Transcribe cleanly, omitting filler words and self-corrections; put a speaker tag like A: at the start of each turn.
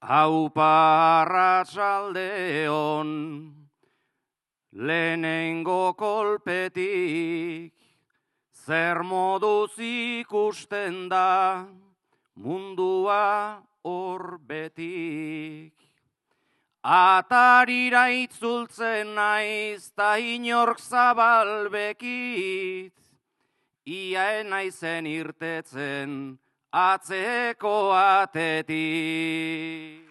A: Aupa arratsaldeon, lehenengo kolpetik, zer moduz ikusten da mundua orbetik. Atarira itzultzen naiz ta inork zabalbekit, ia naizen irtetzen atzeko atetik.